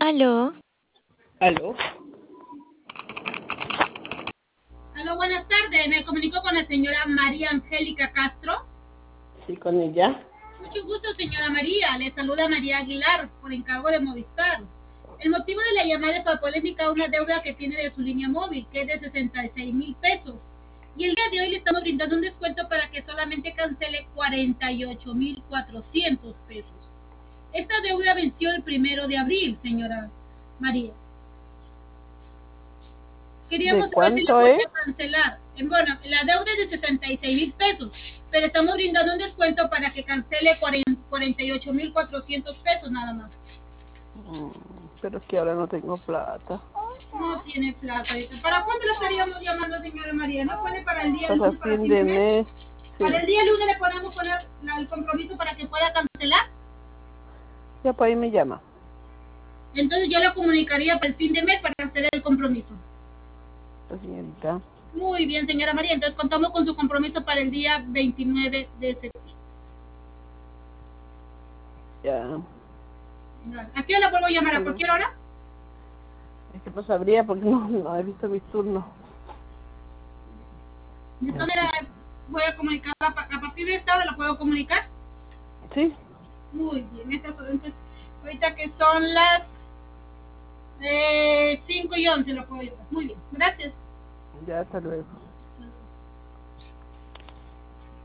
Aló. ¿Aló? Aló, buenas tardes. Me comunico con la señora María Angélica Castro. Sí, con ella. Mucho gusto, señora María. Le saluda María Aguilar por encargo de Movistar. El motivo de la llamada es para poder indicar una deuda que tiene de su línea móvil, que es de 66,000 pesos. Y el día de hoy le estamos brindando un descuento para que solamente cancele 48,400 pesos. Esta deuda venció el 1 de abril, señora María. Queríamos ¿De saber si la cuánto es? podía cancelar. Bueno, la deuda es de 66,000 pesos, pero estamos brindando un descuento para que cancele 48,400 pesos nada más. Pero es que ahora no tengo plata. No tiene plata. ¿Para cuándo lo estaríamos llamando, señora María? ¿No puede para el día Para lunes, para fin fin de de mes? mes. Sí. Para el día lunes le podemos poner el compromiso para que pueda cancelar. Ya por ahí me llama. Entonces yo lo comunicaría para el fin de mes para hacer el compromiso. Señorita. Muy bien, señora María. Entonces contamos con su compromiso para el día 29 de septiembre. Ya. ¿A qué hora la vuelvo a llamar? ¿A cualquier hora? Es que no sabría porque no he visto mis turnos. De esta manera voy a comunicar a partir de esta hora. ¿La puedo comunicar? Sí. Muy bien. Entonces, ahorita que son las 5:11 la puedo llamar. Muy bien. Gracias. Ya, hasta luego.